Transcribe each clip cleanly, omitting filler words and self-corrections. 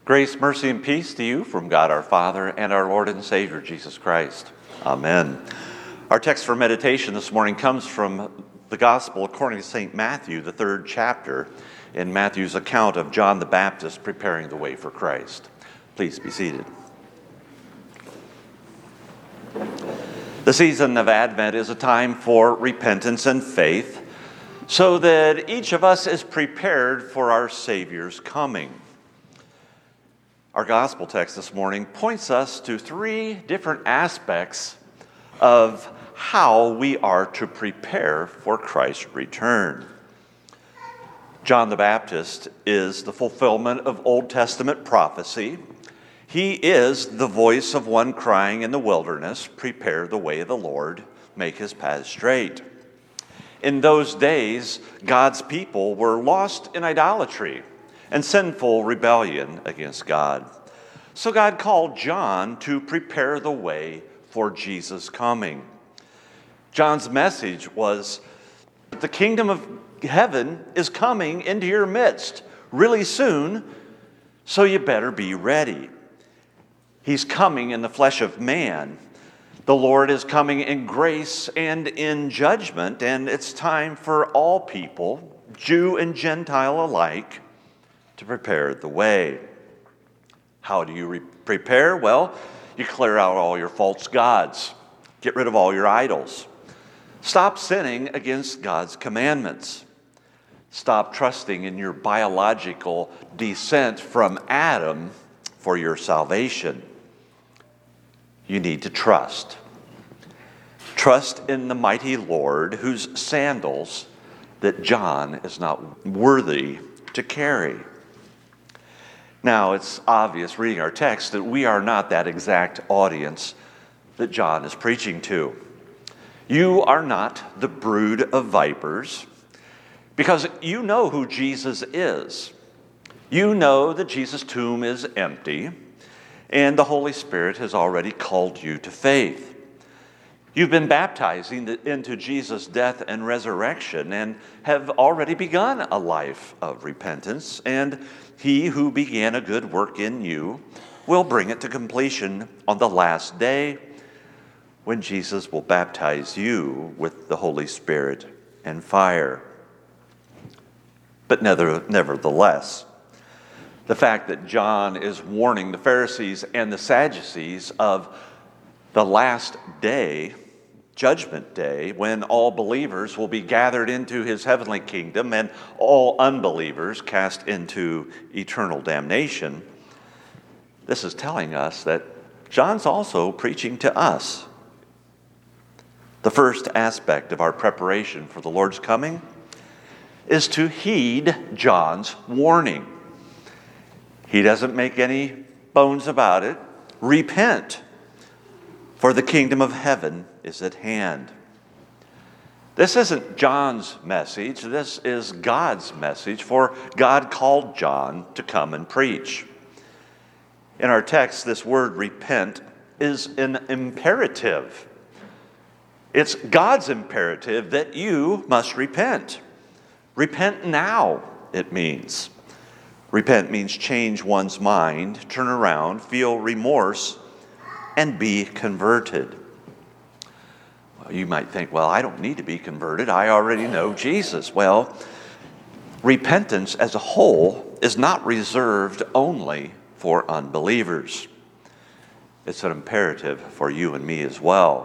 Grace, mercy, and peace to you from God our Father and our Lord and Savior, Jesus Christ. Amen. Our text for meditation this morning comes from the Gospel according to St. Matthew, the 3rd chapter, in Matthew's account of John the Baptist preparing the way for Christ. Please be seated. The season of Advent is a time for repentance and faith, so that each of us is prepared for our Savior's coming. Our gospel text this morning points us to 3 different aspects of how we are to prepare for Christ's return. John the Baptist is the fulfillment of Old Testament prophecy. He is the voice of one crying in the wilderness, "Prepare the way of the Lord, make his path straight." In those days, God's people were lost in idolatry and sinful rebellion against God. So God called John to prepare the way for Jesus' coming. John's message was, the kingdom of heaven is coming into your midst really soon, so you better be ready. He's coming in the flesh of man. The Lord is coming in grace and in judgment, and it's time for all people, Jew and Gentile alike, to prepare the way. How do you prepare? Well, you clear out all your false gods. Get rid of all your idols. Stop sinning against God's commandments. Stop trusting in your biological descent from Adam for your salvation. You need to trust. Trust in the mighty Lord, whose sandals that John is not worthy to carry. Now, it's obvious reading our text that we are not that exact audience that John is preaching to. You are not the brood of vipers, because you know who Jesus is. You know that Jesus' tomb is empty, and the Holy Spirit has already called you to faith. You've been baptizing into Jesus' death and resurrection and have already begun a life of repentance, and he who began a good work in you will bring it to completion on the last day when Jesus will baptize you with the Holy Spirit and fire. But nevertheless, the fact that John is warning the Pharisees and the Sadducees of the last day, Judgment Day, when all believers will be gathered into his heavenly kingdom and all unbelievers cast into eternal damnation, this is telling us that John's also preaching to us. The first aspect of our preparation for the Lord's coming is to heed John's warning. He doesn't make any bones about it. Repent, for the kingdom of heaven is at hand. This isn't John's message. This is God's message, for God called John to come and preach. In our text, this word repent is an imperative. It's God's imperative that you must repent. Repent now, it means. Repent means change one's mind, turn around, feel remorse, and be converted. Well, you might think, well, I don't need to be converted. I already know Jesus. Well, repentance as a whole is not reserved only for unbelievers. It's an imperative for you and me as well.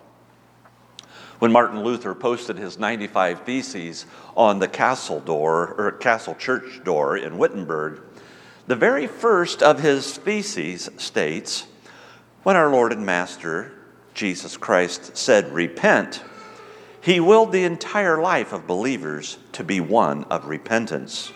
When Martin Luther posted his 95 Theses on the castle church door in Wittenberg, the very first of his theses states, when our Lord and Master, Jesus Christ, said, "Repent," he willed the entire life of believers to be one of repentance.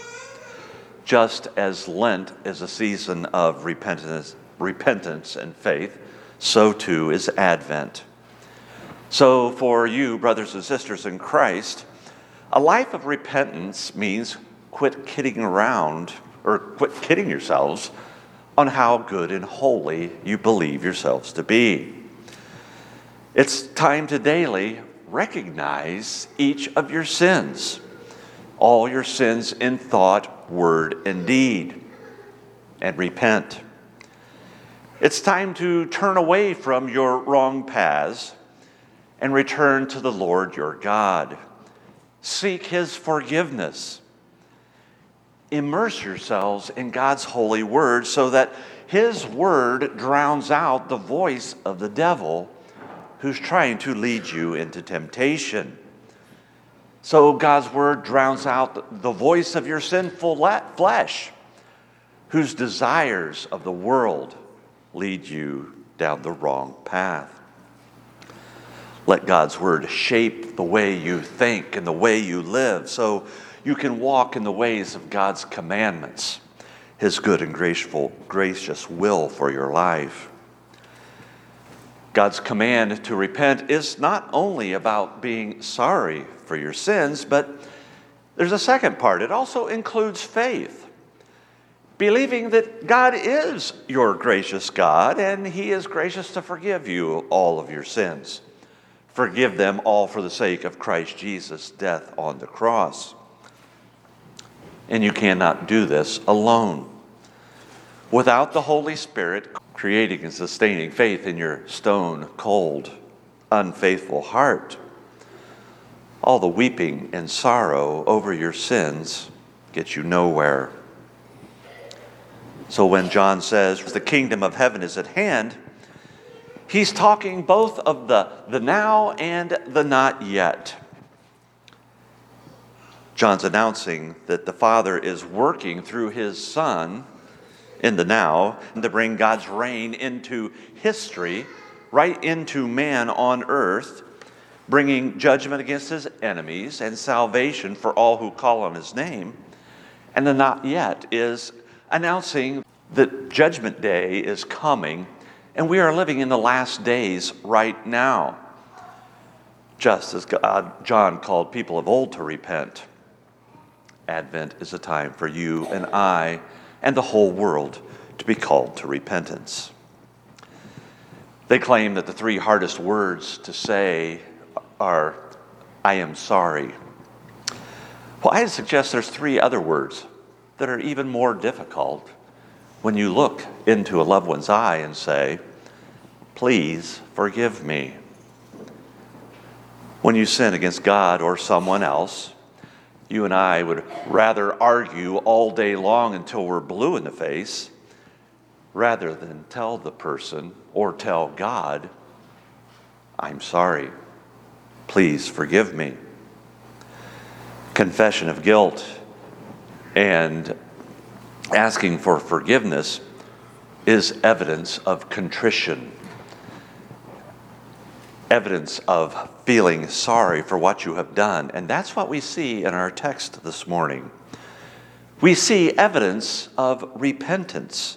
Just as Lent is a season of repentance and faith, so too is Advent. So for you, brothers and sisters in Christ, a life of repentance means quit kidding around or quit kidding yourselves on how good and holy you believe yourselves to be. It's time to daily recognize each of your sins, all your sins in thought, word, and deed. and repent. It's time to turn away from your wrong paths and return to the Lord your God. Seek His forgiveness. Immerse yourselves in God's holy word so that His word drowns out the voice of the devil who's trying to lead you into temptation. So God's word drowns out the voice of your sinful flesh, whose desires of the world lead you down the wrong path. Let God's word shape the way you think and the way you live so you can walk in the ways of God's commandments, His good and gracious will for your life. God's command to repent is not only about being sorry for your sins, but there's a second part. It also includes faith, believing that God is your gracious God and He is gracious to forgive you all of your sins. Forgive them all for the sake of Christ Jesus' death on the cross. And you cannot do this alone. Without the Holy Spirit creating and sustaining faith in your stone-cold, unfaithful heart, all the weeping and sorrow over your sins get you nowhere. So when John says the kingdom of heaven is at hand, he's talking both of the now and the not yet. John's announcing that the Father is working through His Son in the now to bring God's reign into history, right into man on earth, bringing judgment against His enemies and salvation for all who call on His name. And the not yet is announcing that Judgment Day is coming, and we are living in the last days right now. Just as John called people of old to repent, Advent is a time for you and I and the whole world to be called to repentance. They claim that the three hardest words to say are, I am sorry. Well, I suggest there's three other words that are even more difficult when you look into a loved one's eye and say, please forgive me. When you sin against God or someone else, you and I would rather argue all day long until we're blue in the face rather than tell the person or tell God, I'm sorry. Please forgive me. Confession of guilt and asking for forgiveness is evidence of contrition, evidence of feeling sorry for what you have done. And that's what we see in our text this morning. We see evidence of repentance,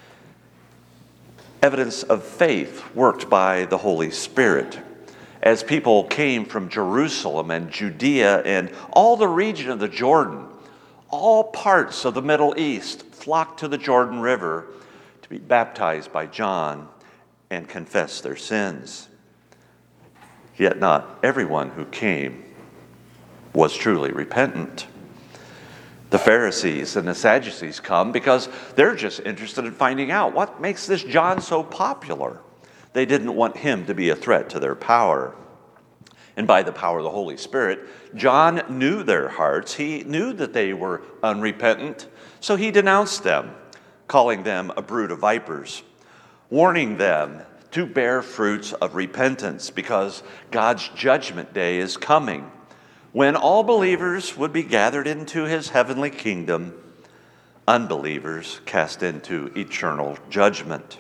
evidence of faith worked by the Holy Spirit. As people came from Jerusalem and Judea and all the region of the Jordan, all parts of the Middle East flocked to the Jordan River to be baptized by John and confess their sins. Yet not everyone who came was truly repentant. The Pharisees and the Sadducees come because they're just interested in finding out what makes this John so popular. They didn't want him to be a threat to their power. And by the power of the Holy Spirit, John knew their hearts. He knew that they were unrepentant, so he denounced them, calling them a brood of vipers, warning them to bear fruits of repentance because God's judgment day is coming, when all believers would be gathered into His heavenly kingdom, unbelievers cast into eternal judgment.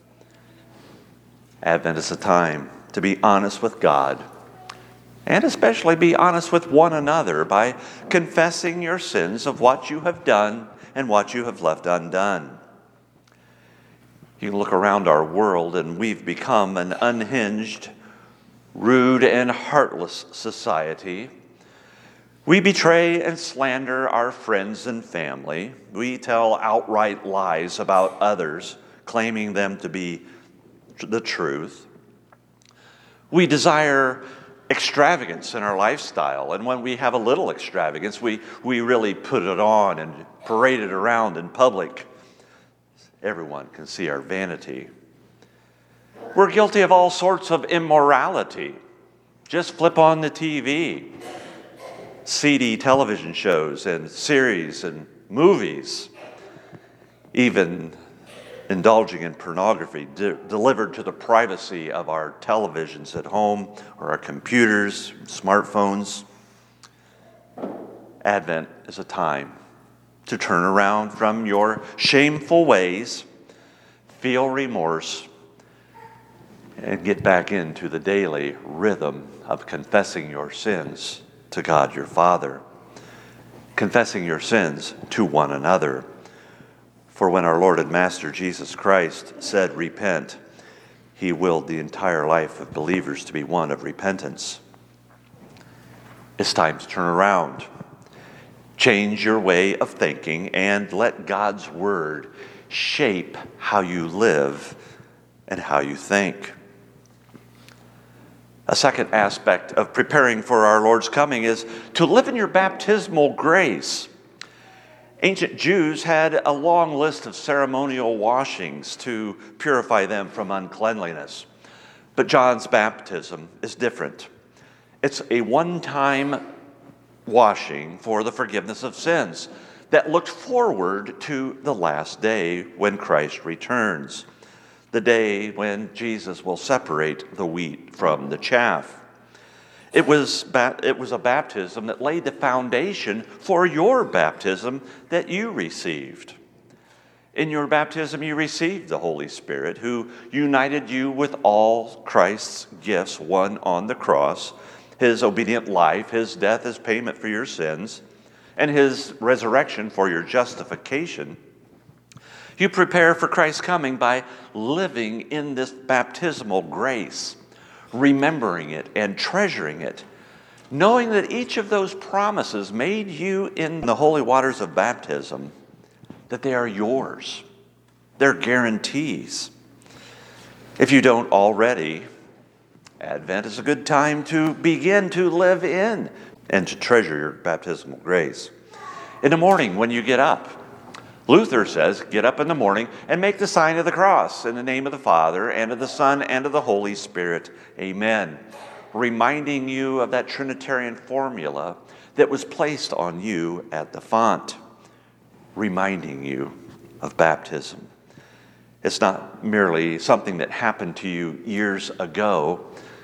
Advent is a time to be honest with God, and especially be honest with one another by confessing your sins of what you have done and what you have left undone. You look around our world and we've become an unhinged, rude, and heartless society. We betray and slander our friends and family. We tell outright lies about others, claiming them to be the truth. We desire extravagance in our lifestyle, and when we have a little extravagance, we really put it on and parade it around in public, Everyone can see our vanity. We're guilty of all sorts of immorality. Just flip on the TV. CD television shows and series and movies. Even indulging in pornography delivered to the privacy of our televisions at home or our computers, smartphones. Advent is a time to turn around from your shameful ways, feel remorse, and get back into the daily rhythm of confessing your sins to God your Father, confessing your sins to one another. For when our Lord and Master Jesus Christ said, "Repent," he willed the entire life of believers to be one of repentance. It's time to turn around. Change your way of thinking and let God's Word shape how you live and how you think. A second aspect of preparing for our Lord's coming is to live in your baptismal grace. Ancient Jews had a long list of ceremonial washings to purify them from uncleanliness. But John's baptism is different. It's a one-time washing for the forgiveness of sins that looked forward to the last day when Christ returns, the day when Jesus will separate the wheat from the chaff. It was a baptism that laid the foundation for your baptism that you received. In your baptism, you received the Holy Spirit, who united you with all Christ's gifts, one on the cross, his obedient life, his death as payment for your sins, and his resurrection for your justification. You prepare for Christ's coming by living in this baptismal grace, remembering it and treasuring it, knowing that each of those promises made you in the holy waters of baptism, that they are yours. They're guarantees. If you don't already, Advent is a good time to begin to live in and to treasure your baptismal grace. In the morning when you get up, Luther says, get up in the morning and make the sign of the cross in the name of the Father and of the Son and of the Holy Spirit. Amen. Reminding you of that Trinitarian formula that was placed on you at the font. Reminding you of baptism. It's not merely something that happened to you years ago.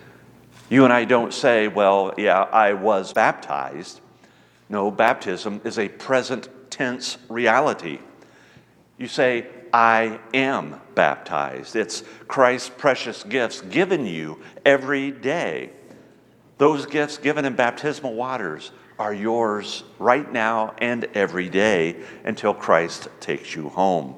You and I don't say, well, yeah, I was baptized. No, baptism is a present tense reality. You say, I am baptized. It's Christ's precious gifts given you every day. Those gifts given in baptismal waters are yours right now and every day until Christ takes you home.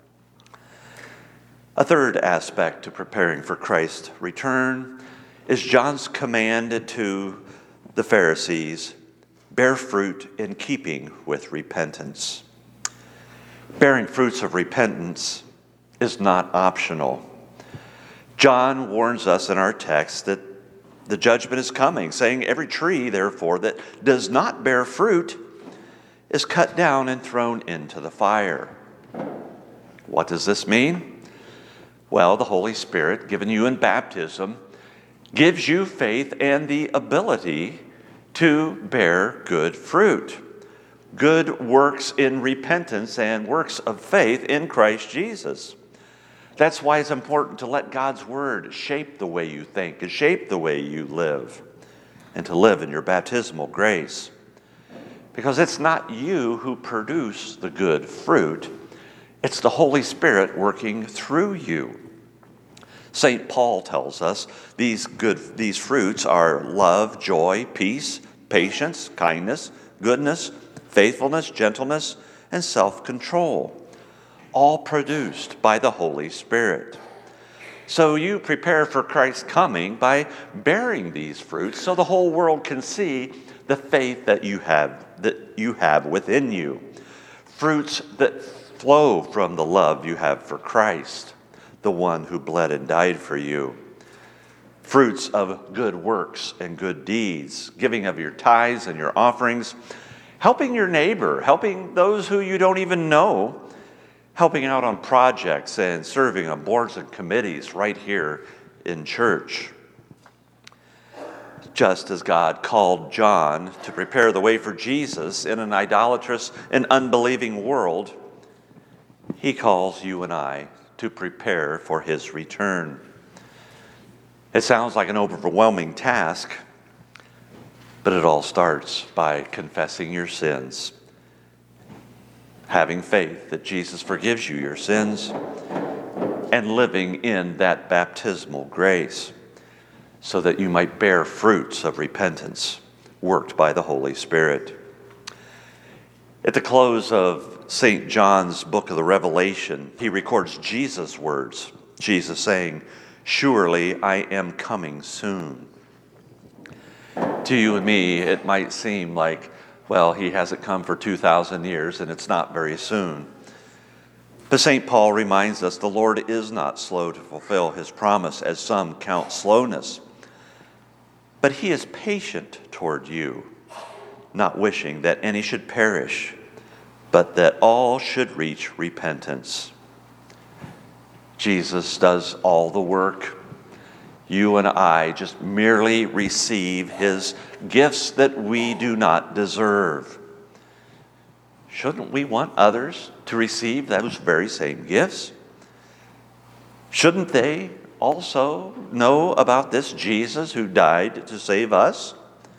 A third aspect to preparing for Christ's return is John's command to the Pharisees, bear fruit in keeping with repentance. Bearing fruits of repentance is not optional. John warns us in our text that the judgment is coming, saying, every tree, therefore, that does not bear fruit is cut down and thrown into the fire. What does this mean? Well, the Holy Spirit, given you in baptism, gives you faith and the ability to bear good fruit. Good works in repentance and works of faith in Christ Jesus. That's why it's important to let God's Word shape the way you think and shape the way you live, and to live in your baptismal grace. Because it's not you who produce the good fruit, it's the Holy Spirit working through you. St. Paul tells us these fruits are love, joy, peace, patience, kindness, goodness, faithfulness, gentleness, and self-control, all produced by the Holy Spirit. So you prepare for Christ's coming by bearing these fruits so the whole world can see the faith that you have within you. Fruits that flow from the love you have for Christ, the one who bled and died for you. Fruits of good works and good deeds, giving of your tithes and your offerings, helping your neighbor, helping those who you don't even know, helping out on projects and serving on boards and committees right here in church. Just as God called John to prepare the way for Jesus in an idolatrous and unbelieving world, he calls you and I to prepare for his return. It sounds like an overwhelming task, but it all starts by confessing your sins, having faith that Jesus forgives you your sins, and living in that baptismal grace so that you might bear fruits of repentance worked by the Holy Spirit. At the close of St. John's book of the Revelation, he records Jesus' words, Jesus saying, "Surely I am coming soon." To you and me, it might seem like, well, he hasn't come for 2,000 years and it's not very soon. But St. Paul reminds us the Lord is not slow to fulfill his promise, as some count slowness. But he is patient toward you, not wishing that any should perish, but that all should reach repentance. Jesus does all the work. You and I just merely receive his gifts that we do not deserve. Shouldn't we want others to receive those very same gifts? Shouldn't they also know about this Jesus who died to save us?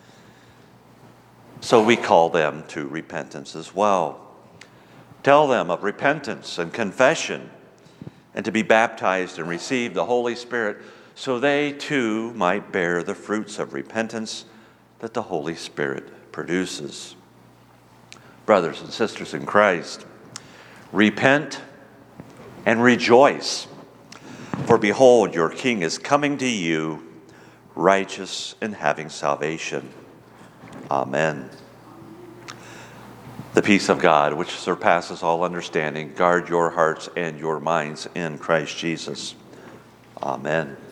So we call them to repentance as well. Tell them of repentance and confession, and to be baptized and receive the Holy Spirit, so they too might bear the fruits of repentance that the Holy Spirit produces. Brothers and sisters in Christ, repent and rejoice, for behold, your King is coming to you, righteous and having salvation. Amen. The peace of God, which surpasses all understanding, guard your hearts and your minds in Christ Jesus. Amen.